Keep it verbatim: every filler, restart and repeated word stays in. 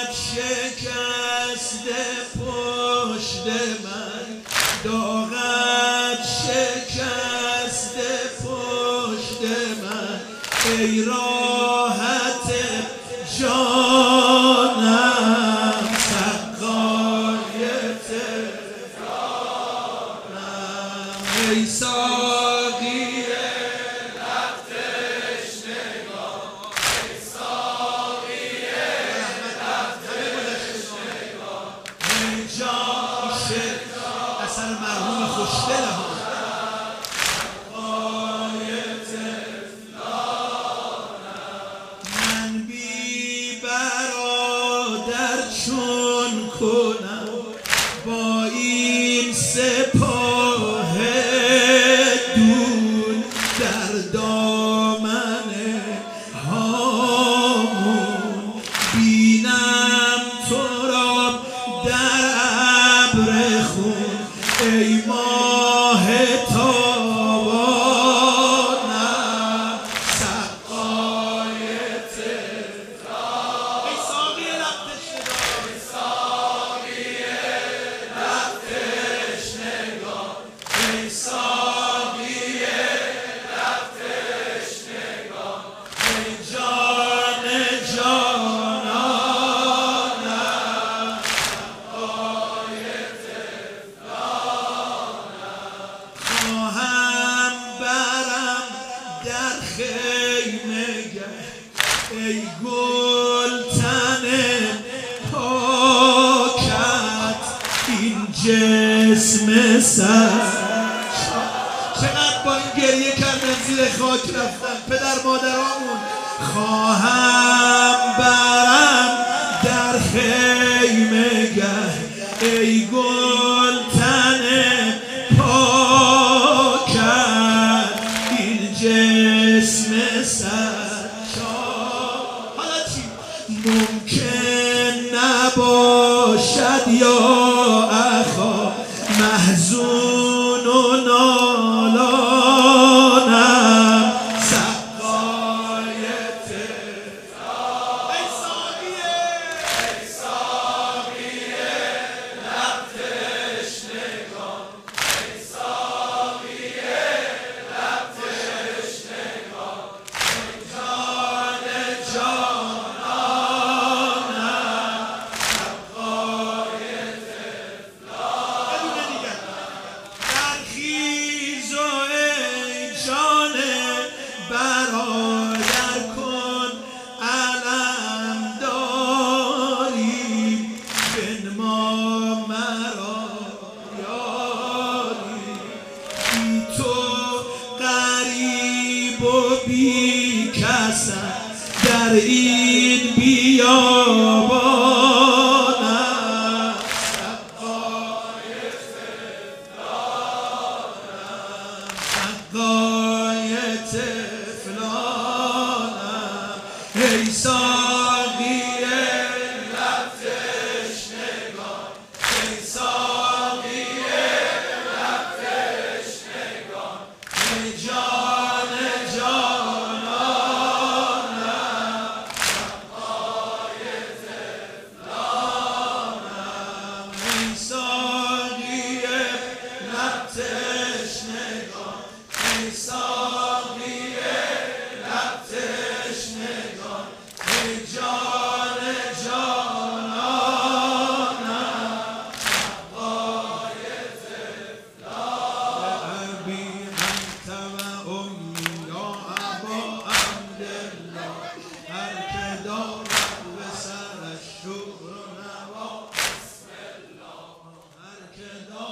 شکسته پشت من، داغت شکسته پشت من، ای راحت جانم سقای تهرانم، ای ساقی لب تشنگان، ای ساقی لب تشنگان، ای جان شد اثر مرحوم خوشدل ها چون کنم با این سپاه دون در دامن هامون، بینم تو را در ابر خون، ای ماه تابانم سقای ای گلتن پاکت این جسم سر، چقدر با این گریه کردن زیر خاک رفتن پدر مادرامون، خواهم برم در خیمه گه، ای گلتن پاکت این جسم سر، ممکن نباشد یا اخا محزون و نالانم سقای تهران، ای ساقیه ای ساقیه لب تشنگان، ای ساقیه لب تشنگان، ای جان جان برادر کن علم داری، بنما مرا یاری، بی تو غریب و بی کسم در این بیابانم سقای تهرانم سقای تهرانم، ای ساقی لب تشنگان، ای ساقی لب تشنگان، ای جان جانانم سقای تهرانم، ای ساقی لب تشنگان، ای ساقی لب تشنگان، ای جان جانانم سقای تهرانم، ابی انت و امی یا ابا عبدالله، هر که دارد به سرش شکر و نوا، بسم الله، هر که دارد